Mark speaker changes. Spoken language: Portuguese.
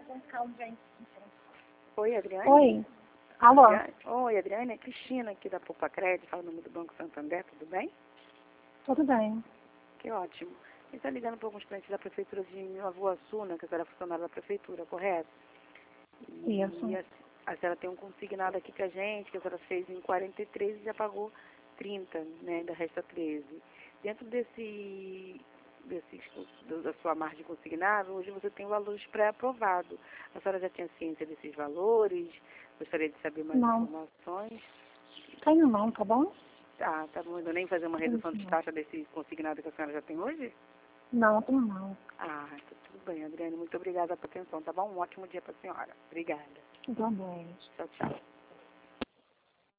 Speaker 1: Oi, Adriane?
Speaker 2: Oi. Alô?
Speaker 1: Oi, Adriane, é Cristina aqui da Poupa Crédito, fala o nome do Banco Santander, tudo bem?
Speaker 2: Tudo bem.
Speaker 1: Que ótimo. A gente está ligando para alguns clientes da Prefeitura de Nova Iguaçu, né, que a senhora é funcionária da Prefeitura, correto?
Speaker 2: Isso.
Speaker 1: E a senhora tem um consignado aqui com a gente, que a senhora fez em 43 e já pagou 30, né, ainda resta 13. Dentro da sua margem consignada, hoje você tem valores pré-aprovados. A senhora já tinha ciência desses valores? Gostaria de saber mais
Speaker 2: Não.
Speaker 1: informações?
Speaker 2: Tenho não, tá bom?
Speaker 1: Tá bom. Ainda nem fazer uma redução de taxa desse consignado que a senhora já tem hoje?
Speaker 2: Não, tenho não.
Speaker 1: Então tudo bem, Adriane. Muito obrigada pela atenção, tá bom? Um ótimo dia para a senhora. Obrigada.
Speaker 2: Igualmente.
Speaker 1: Tchau, tchau.